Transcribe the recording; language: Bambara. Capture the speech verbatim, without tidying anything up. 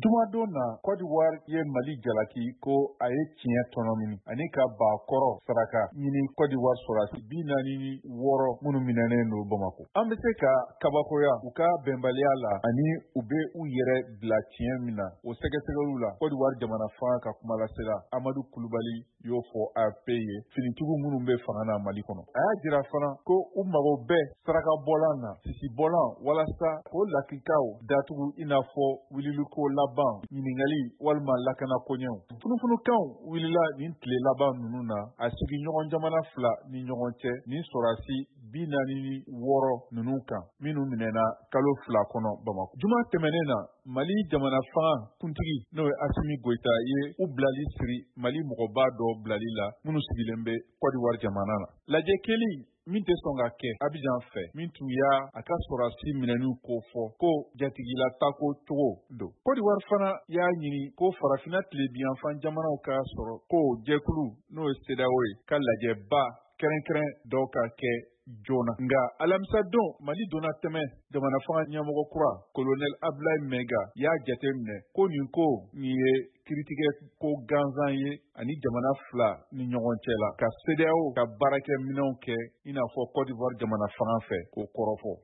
Jumadon na Côte d'Ivoire ye Mali jalaki ko a ye tiɲɛ tɔnɔ ɲini ani ka ba kɔrɔ saraka ɲini Côte d'Ivoire sɔrɔsi bi naani ni wɔɔrɔ minnu minɛnen don Bamako. An bɛ se ka kabakoya u ka bɛnbaliya la ani u bɛ u yɛrɛ bila tiɲɛ min na o sɛgɛsɛgɛliw la. Côte d'Ivoire jamana fanga ka kuma lasela Amadu Kulubali y'o fɔ A F P ye finitigiw minnu bɛ fanga na Mali kɔnɔ. A y'a jira fana ko u mago bɛ saraka bɔlan na sisi bɔlan walasa ko lakikaw datugu i n'a fɔ wililiko laban ɲininkali walima lakana koɲɛw. Funufunukanw wulila nin tile laban ninnu na a sigi ɲɔgɔn jamana fila ni ɲɔgɔn cɛ nin sɔrɔsi bi naani ni wɔɔrɔ ninnu kan minnu minɛna kalo fila kɔnɔ Bamako. Juma tɛmɛnen na Mali jamana fanga kuntigi n'o ye Asimi Goita ye u bilali siri Mali mɔgɔba dɔ bilali la minnu sigilen bɛ Côte d'Ivoire jamana na. Lajɛ keli min tɛ sɔn ka kɛ Abidjan fɛ min tun y'a a ka sɔrɔsi minɛnu ko fɔ ko jatigila tako cogo don. Côte d'Ivoire fana y'a ɲini ko farafinna tilebiyanfan jamanaw ka sɔrɔ ko jɛkulu n'o ye C E D E A O ye ka lajɛba kɛrɛnkɛrɛn dɔw ka kɛ joona. Nga alamisa don Mali donna tɛmɛ jamana fanga ɲɛmɔgɔ kura Colonel Abdoulaye Maiga y'a jate minɛ ko nin ko nin ye kiritigɛ ko gansan ye ani jamana fila ni ɲɔgɔn cɛ la ka C E D E A O ka baarakɛ minɛw kɛ i n'a fɔ Côte d'Ivoire jamana fanga fɛ k'o kɔrɔfɔ.